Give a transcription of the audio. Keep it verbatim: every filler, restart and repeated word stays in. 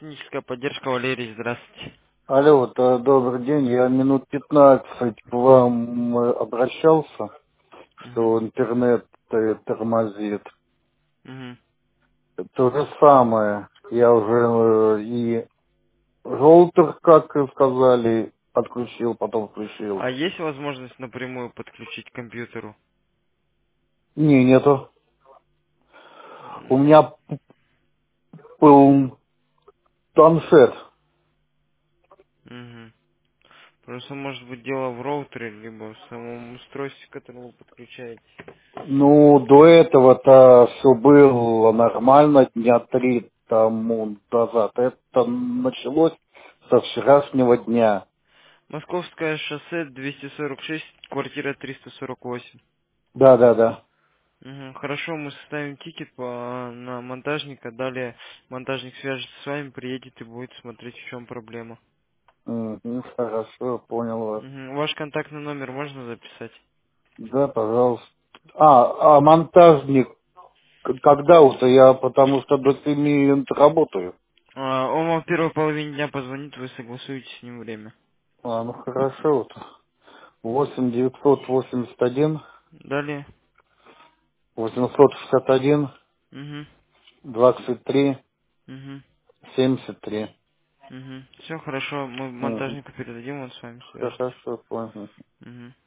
Техническая поддержка, Валерий, здравствуйте. Алло, вот, э, добрый день. Я минут пятнадцать к вам э, обращался, Угу. что интернет э, тормозит. Угу. То же самое. Я уже э, и роутер, как и сказали, отключил, потом включил. А есть возможность напрямую подключить к компьютеру? Не, нету. У меня был планшет. Угу. Просто может быть дело в роутере, либо в самом устройстве, к которому вы подключаете. Ну, до этого-то все было нормально дня три тому назад. Это началось со вчерашнего дня. Московское шоссе двести сорок шесть, квартира триста сорок восемь. Да, да, да. Угу. Хорошо, мы составим тикет по, на монтажника, далее монтажник свяжется с вами, приедет и будет смотреть, в чем проблема. Мгм, хорошо, понял вас. Угу. Ваш контактный номер можно записать? Да, пожалуйста. А, а монтажник, к- когда вот я, потому что до семи работаю. А, он вам в первой половине дня позвонит, вы согласуете с ним время. А, ну хорошо, вот. восемь девятьсот восемьдесят один Далее. восемьсот шестьдесят один Угу. двадцать три Угу. семьдесят три. Угу. Все хорошо, мы Мгм. монтажнику передадим, он с вами свяжется. Хорошо, понял. Угу.